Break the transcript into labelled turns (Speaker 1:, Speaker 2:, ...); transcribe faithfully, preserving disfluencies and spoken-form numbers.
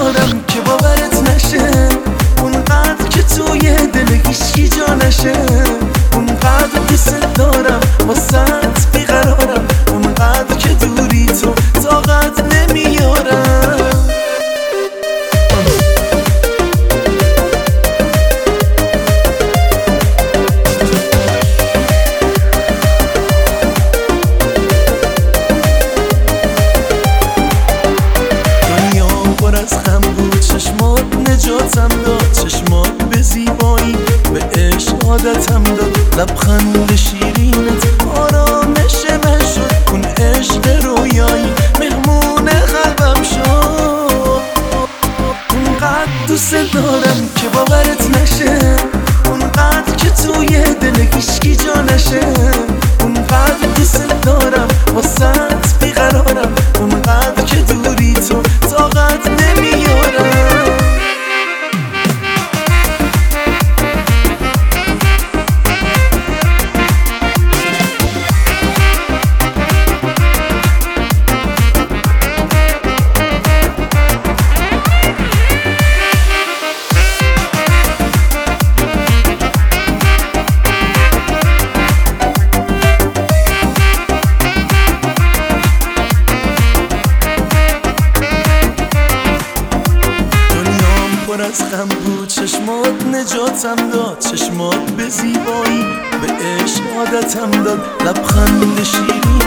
Speaker 1: دارم که باورت نشه، اونقدر که توی دل هیچکی جا نشه. اونقدر دوست دارم واسط بیقرارم، اونقدر که دوری تو طاقت نمیارم. از خم بود چشمات نجاتم داد، چشمات به زیبایی به عشق عادتم داد. لبخند شیرینت آرامش من شد، اون عشق رویایی مهمون قلبم شد. اونقدر دوست دارم که باورت نشه، اونقدر که توی دل هیچکی جا نشه. اونقدر دوست دارم واسط بیقرارم، اونقدر که دوری تو طاقت نمیارم. از غم بود چشمات نجاتم داد، چشمات به زیبایی به عشق عادتم داد. لبخند شیرین